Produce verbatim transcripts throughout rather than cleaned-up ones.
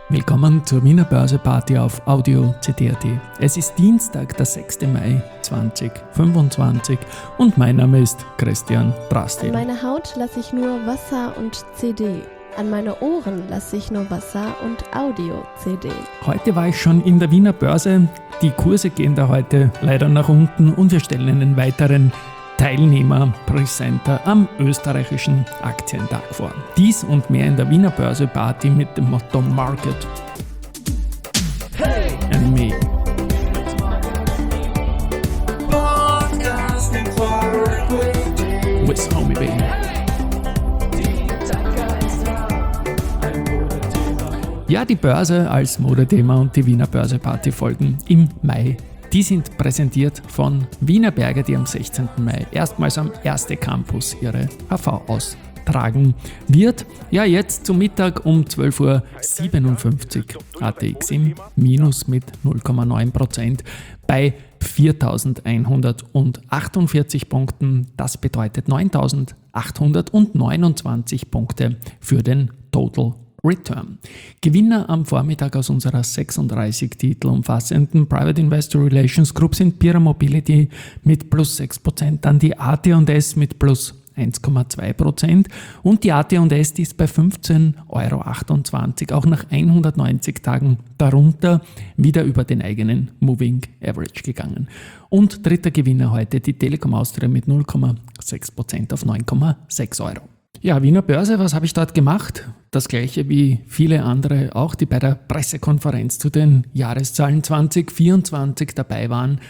Willkommen zur Wiener Börse-Party auf Audio C D punkt A T. Es ist Dienstag, der sechster Mai zweitausendfünfundzwanzig und mein Name ist Christian Drastil. An meine Haut lasse ich nur Wasser und C D. An meine Ohren lasse ich nur Wasser und Audio-C D. Heute war ich schon in der Wiener Börse. Die Kurse gehen da heute leider nach unten und wir stellen einen weiteren Teilnehmer Presenter am österreichischen Aktientag vor. Dies und mehr in der Wiener Börse Party mit dem Motto Market hey! And Me. With Homie Baby. Ja, die Börse als Modethema und die Wiener Börse Party folgen im Mai. Die sind präsentiert von Wienerberger, die am sechzehnten Mai erstmals am Erste Campus ihre H V austragen wird. Ja, jetzt zum Mittag um zwölf Uhr siebenundfünfzig A T X im Minus mit null Komma neun Prozent bei viertausendeinhundertachtundvierzig Punkten. Das bedeutet neuntausendachthundertneunundzwanzig Punkte für den Total Return. Gewinner am Vormittag aus unserer sechsunddreißig Titel umfassenden Private Investor Relations Group sind Pira Mobility mit plus sechs Prozent, dann die A T und S mit plus eins Komma zwei Prozent und die A T und S, die ist bei fünfzehn Euro achtundzwanzig, auch nach hundertneunzig Tagen darunter wieder über den eigenen Moving Average gegangen. Und dritter Gewinner heute die Telekom Austria mit null Komma sechs Prozent auf neun Komma sechs Euro. Ja, Wiener Börse, was habe ich dort gemacht? Das gleiche wie viele andere auch, die bei der Pressekonferenz zu den Jahreszahlen zwanzig vierundzwanzig dabei waren.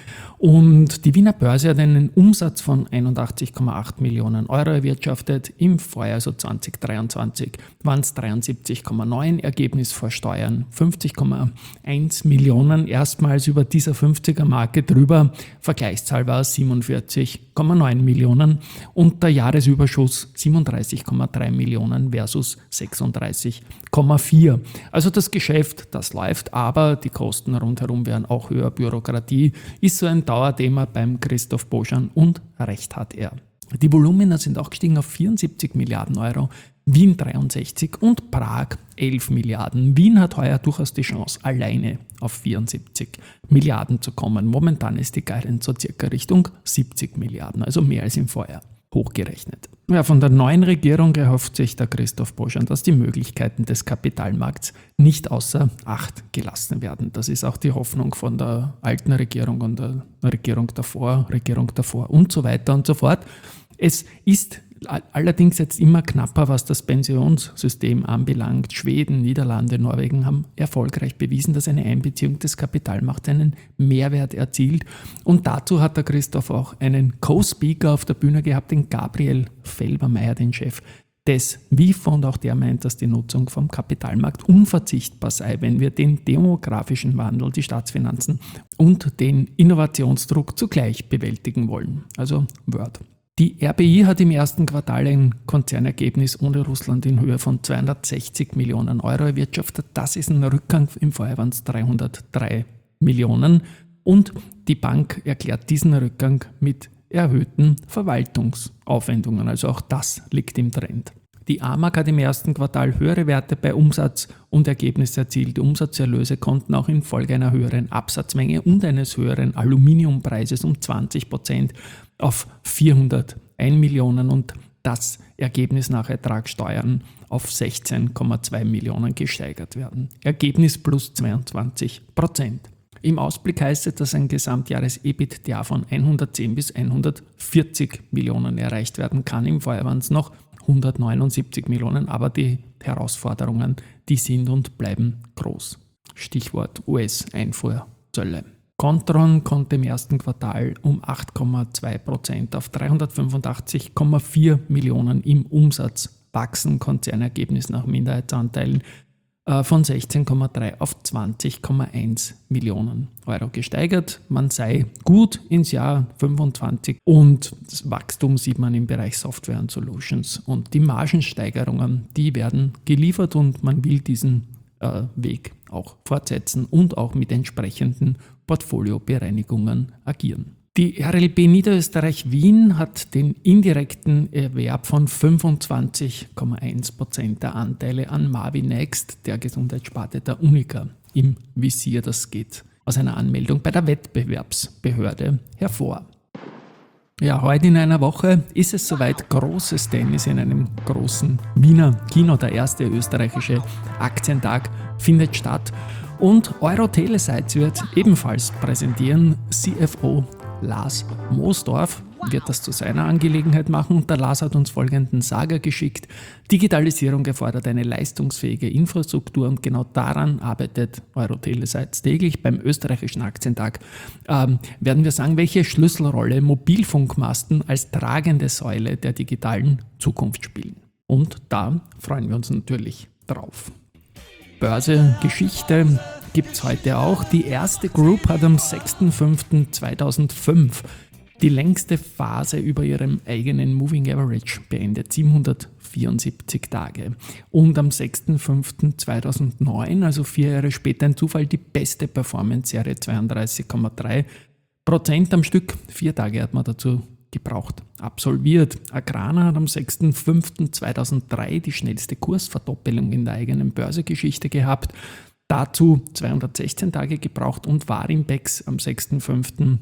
Und die Wiener Börse hat einen Umsatz von einundachtzig Komma acht Millionen Euro erwirtschaftet. Im Vorjahr, also zwanzig dreiundzwanzig, waren es dreiundsiebzig Komma neun, Ergebnis vor Steuern fünfzig Komma eins Millionen, erstmals über dieser fünfziger-Marke drüber. Vergleichszahl war siebenundvierzig Komma neun Millionen und der Jahresüberschuss siebenunddreißig Komma drei Millionen versus sechsunddreißig Komma vier. Also das Geschäft, das läuft, aber die Kosten rundherum werden auch höher. Bürokratie ist so ein Dauerthema beim Christoph Boschan und recht hat er. Die Volumina sind auch gestiegen auf vierundsiebzig Milliarden Euro, Wien dreiundsechzig und Prag elf Milliarden. Wien hat heuer durchaus die Chance, alleine auf vierundsiebzig Milliarden zu kommen. Momentan ist die Guidance so circa Richtung siebzig Milliarden, also mehr als im Vorjahr hochgerechnet. Ja, von der neuen Regierung erhofft sich der Christoph Boschan, dass die Möglichkeiten des Kapitalmarkts nicht außer Acht gelassen werden. Das ist auch die Hoffnung von der alten Regierung und der Regierung davor, Regierung davor und so weiter und so fort. Es ist allerdings jetzt immer knapper, was das Pensionssystem anbelangt. Schweden, Niederlande, Norwegen haben erfolgreich bewiesen, dass eine Einbeziehung des Kapitalmarkts einen Mehrwert erzielt. Und dazu hat der Christoph auch einen Co-Speaker auf der Bühne gehabt, den Gabriel Felbermeier, den Chef des W I F, und auch der meint, dass die Nutzung vom Kapitalmarkt unverzichtbar sei, wenn wir den demografischen Wandel, die Staatsfinanzen und den Innovationsdruck zugleich bewältigen wollen. Also Word. Die R B I hat im ersten Quartal ein Konzernergebnis ohne Russland in Höhe von zweihundertsechzig Millionen Euro erwirtschaftet. Das ist ein Rückgang, im Vorjahr waren es dreihundertdrei Millionen. Und die Bank erklärt diesen Rückgang mit erhöhten Verwaltungsaufwendungen. Also auch das liegt im Trend. Die A M A G hat im ersten Quartal höhere Werte bei Umsatz und Ergebnis erzielt. Die Umsatzerlöse konnten auch infolge einer höheren Absatzmenge und eines höheren Aluminiumpreises um zwanzig Prozent auf vierhunderteins Millionen und das Ergebnis nach Ertragssteuern auf sechzehn Komma zwei Millionen gesteigert werden. Ergebnis plus zweiundzwanzig Prozent. Im Ausblick heißt es, dass ein Gesamtjahres-EBITDA von hundertzehn bis hundertvierzig Millionen erreicht werden kann. Im Vorjahr waren es noch hundertneunundsiebzig Millionen, aber die Herausforderungen, die sind und bleiben groß. Stichwort U S-Einfuhrzölle. Kontron konnte im ersten Quartal um acht Komma zwei Prozent auf dreihundertfünfundachtzig Komma vier Millionen im Umsatz wachsen. Konzernergebnis nach Minderheitsanteilen äh, von sechzehn Komma drei auf zwanzig Komma eins Millionen Euro gesteigert. Man sei gut ins Jahr fünfundzwanzig und das Wachstum sieht man im Bereich Software und Solutions. Und die Margensteigerungen, die werden geliefert und man will diesen äh, Weg auch fortsetzen und auch mit entsprechenden Portfoliobereinigungen agieren. Die R L B Niederösterreich Wien hat den indirekten Erwerb von fünfundzwanzig Komma eins Prozent der Anteile an Mavinext, der Gesundheitssparte der Unica, im Visier. Das geht aus einer Anmeldung bei der Wettbewerbsbehörde hervor. Ja, heute in einer Woche ist es soweit: großes Tennis in einem großen Wiener Kino. Der erste österreichische Aktientag findet statt und Euro-Telesites wird ebenfalls präsentieren. C F O Lars Moosdorf wird das zu seiner Angelegenheit machen und der Lars hat uns folgenden Sager geschickt: Digitalisierung erfordert eine leistungsfähige Infrastruktur und genau daran arbeitet Euro-Telesites täglich. Beim österreichischen Aktientag ähm, werden wir sagen, welche Schlüsselrolle Mobilfunkmasten als tragende Säule der digitalen Zukunft spielen. Und da freuen wir uns natürlich drauf. Börse, Geschichte gibt es heute auch. Die erste Group hat am sechster fünfter zweitausendfünf die längste Phase über ihrem eigenen Moving Average beendet, siebenhundertvierundsiebzig Tage. Und am sechster fünfter zweitausendneun, also vier Jahre später, ein Zufall, die beste Performance-Serie, zweiunddreißig Komma drei Prozent am Stück. Vier Tage hat man dazu gebraucht, absolviert. Agrana hat am sechster fünfter zweitausenddrei die schnellste Kursverdoppelung in der eigenen Börsegeschichte gehabt. Dazu zweihundertsechzehn Tage gebraucht und Warimbex am sechster fünfter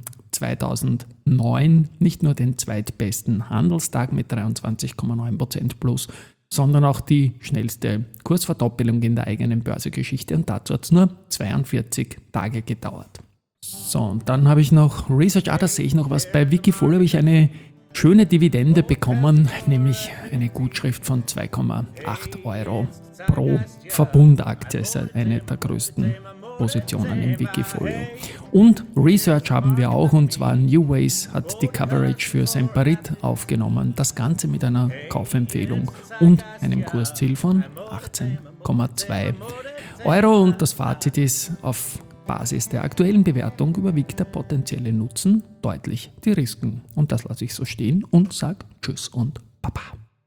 zweitausendneun nicht nur den zweitbesten Handelstag mit dreiundzwanzig Komma neun Prozent plus, sondern auch die schnellste Kursverdoppelung in der eigenen Börsegeschichte und dazu hat es nur zweiundvierzig Tage gedauert. So, und dann habe ich noch Research, ah, da sehe ich noch was, bei Wikifolio habe ich eine schöne Dividende bekommen, nämlich eine Gutschrift von zwei Komma acht Euro pro Verbundaktie. Das ist eine der größten Positionen im Wikifolio. Und Research haben wir auch, und zwar New Ways hat die Coverage für Semperit aufgenommen. Das Ganze mit einer Kaufempfehlung und einem Kursziel von achtzehn Komma zwei Euro. Und das Fazit ist: Auf Basis der aktuellen Bewertung überwiegt der potenzielle Nutzen deutlich die Risiken. Und das lasse ich so stehen und sage Tschüss und Baba.